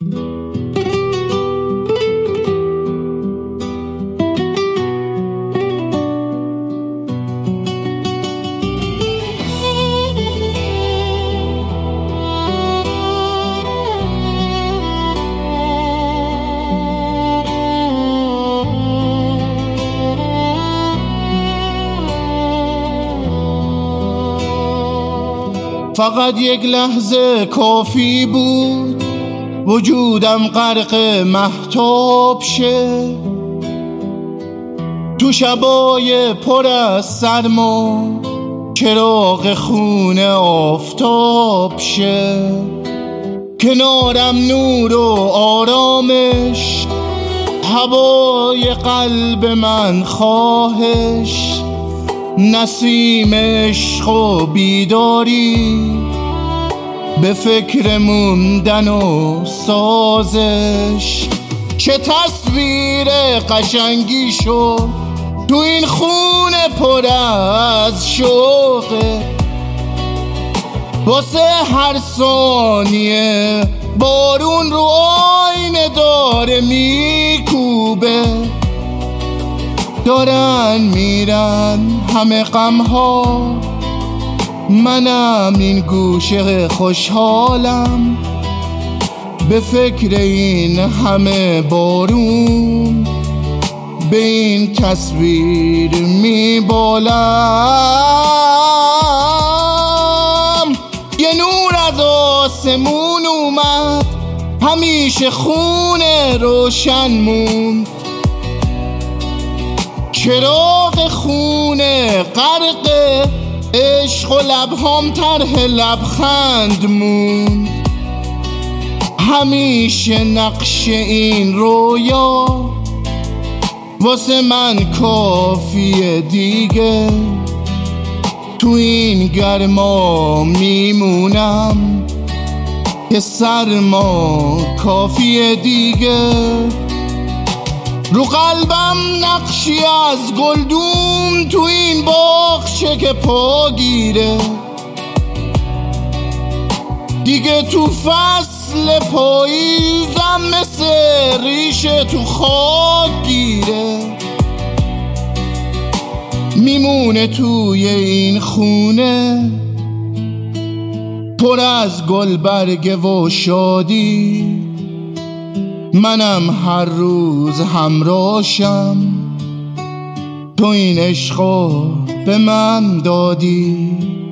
فقط یک لحظه کافی بود وجودم غرق مهتاب شه، تو شبای پر از سرما چراغ خونه آفتاب شه. کنارم نور و آرامش، هوای قلب من خواهش، نسیم عشق و بیداری، به فکر موندن و سازش. چه تصویر قشنگی شد تو این خونه پر از شوقه، واسه هر ثانیه بارون رو آینه داره میکوبه. دارن میرن همه غمها، منم این گوشه خوشحالم، به فکر این همه بارون به این تصویر میبالم. یه نور از آسمون اومد، همیشه خونه روشن موند، چراغ خونه غرق عشق و لبهام طرح لبخند موند. همیشه نقش این رویا واسه من کافیه دیگه، تو این گرما میمونم که سرما کافیه دیگه. رو قلبم نقشی از گلدون تو این باغچه که پا گیره، دیگه تو فصل پاییزم مثل ریشه تو خاک گیره. میمونه توی این خونه پر از گل برگ و شادی، منم هر روز همراهشم، تو این عشقو به من دادی.